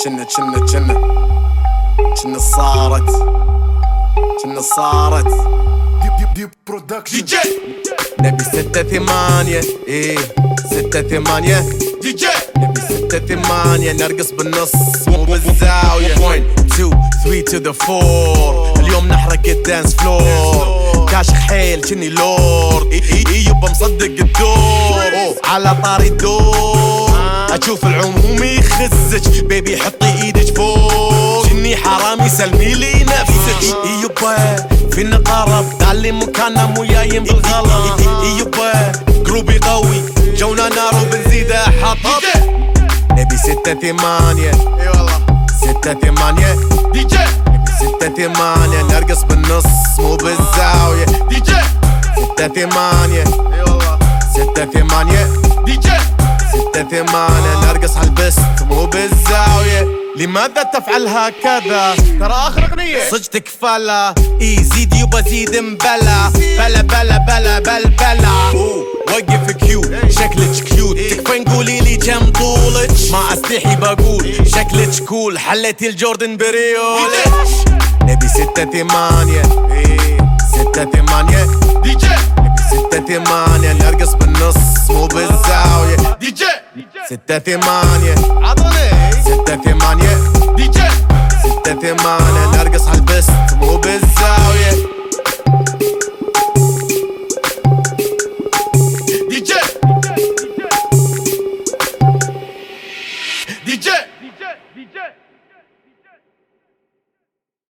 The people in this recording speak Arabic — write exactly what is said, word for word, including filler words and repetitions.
كنا كنا كنا كنا صارت كنا صارت ديب ديب ديب برودكشن دي جي نبي ستة ثمانية ايه ستة ثمانية دي جي نبي ستة ثمانية نرقص بالنص مو بالزاوية one two three to the four اليوم نحرق الدانس فلور كاشخ حيل كني لورد اي اي اي يبا مصدق الدور على طاري الدور اشوف العموم يخزج بيبي حطي ايدك فوق كني حرامي سلمي لي نفسك اي يبا فينا طرب تعلم مكاننا مو جايين بالغلط اي يبا جروبي قوي جونا نار وبنزيده حطب نبي ستة ثمانية اي والله ستة ثمانية دي جي ستة ثمانية نرقص بالنص مو بالزاوية دي جي ستة ثمانية اي والله ستة ثمانية دي جي ستة ثمانية نرقص هالبست مو بالزاوية لماذا تفعل هكذا؟ ترى اخر اغنية صجتك فلا اي زيد يبا زيد مبلا بلا بلا بلا بل بلا وقف كيوت شكلك كيوت تكفين قولي لي كم طولك ما استحي بقول شكلك كول حليتي الجوردن بريول نبي ستة ثمانية ستة ثمانية دي جي نبي ستة ثمانية نرقص بالنص مو بالزاوية دي جي ستة ثمانية عطنا